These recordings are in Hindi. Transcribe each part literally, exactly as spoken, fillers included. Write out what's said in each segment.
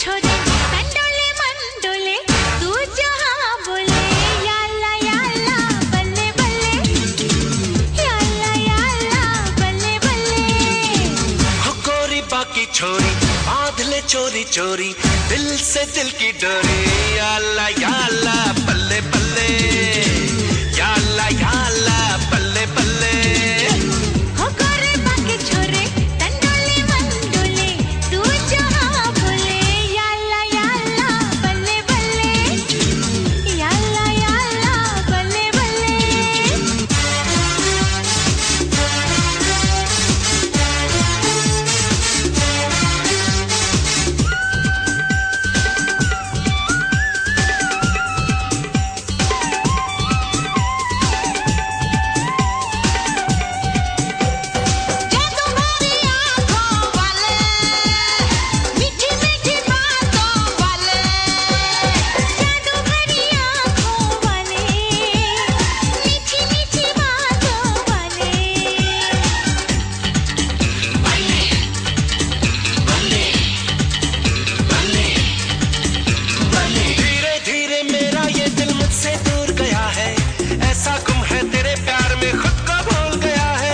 छोरे कंडोले मंडोले तू जहाँ बोले या अल्लाह या अल्लाह बल्ले बल्ले या अल्लाह या अल्लाह बल्ले बल्ले। हो गोरी बाकी छोरी बांध ले चोरी चोरी दिल से दिल की डोरी या अल्लाह या अल्लाह बल्ले बल्ले या अल्लाह या अल्लाह बल्ले बल्ले। हो गोरे बाकी छोरे कंडोले मंडोले तू जहाँ बोले या अल्लाह या अल्लाह बल्ले बल्ले या अल्लाह या अल्लाह बल्ले बल्ले। जादू भरी आँखों वाले मीठी मीठी बातों वाले जादू भरी आँखों वाले मीठी मीठी बातों वाले। धीरे धीरे मेरा ये दिल मुझसे दूर गया है ऐसा गुम है तेरे प्यार में खुद को भूल गया है।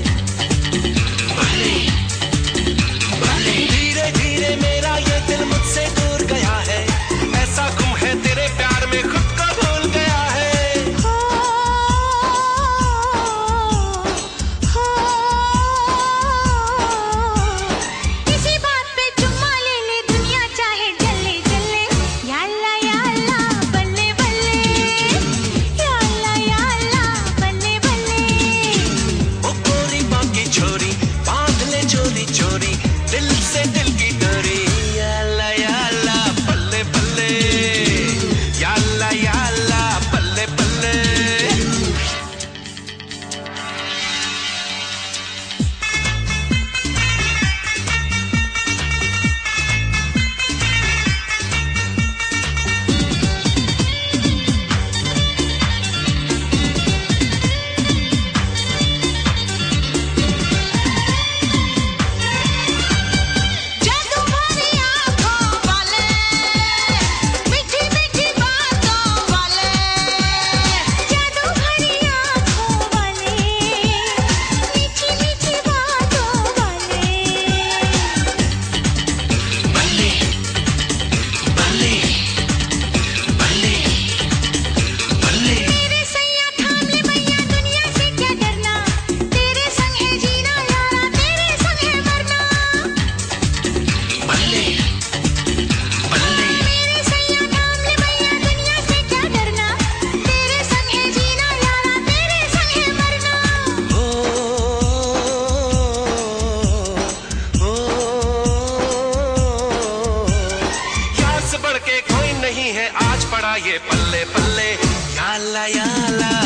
धीरे धीरे मेरा ये दिल मुझसे दूर गया है ऐसा गुम है तेरे प्यार में खुद को भूल गया है। हो हो किसी बात पे चुम्मा ले ले दुनिया चाहे जले जले या अल्लाह या अल्लाह बल्ले बल्ले या अल्लाह या अल्लाह बल्ले बल्ले। ओ गोरी बाकी छोरी बांध ले चोरी चोरी दिल से दिल की डोरी या अल्लाह या अल्लाह बल्ले बल्ले या अल्लाह या अल्लाह बल्ले बल्ले। जादू भरी आँखों वाले मीठी मीठी बातों वाले जादू भरी आँखों वाले मीठी मीठी बातों वाले। बल्ले बल्ले बल्ले बल्ले। तेरे सैया थाम ले भैया दुनिया से क्या डरना तेरे संग है जीना यारा तेरे संग है मरना। बल्ले बल्ले मेरे सैया थाम ले भैया दुनिया से क्या डरना तेरे संग है जीना यारा तेरे संग है मरना। ओ ओ यार से बढ़ के कोई नहीं है आज पड़ा ये पल्ले पल्ले या अल्लाह या अल्लाह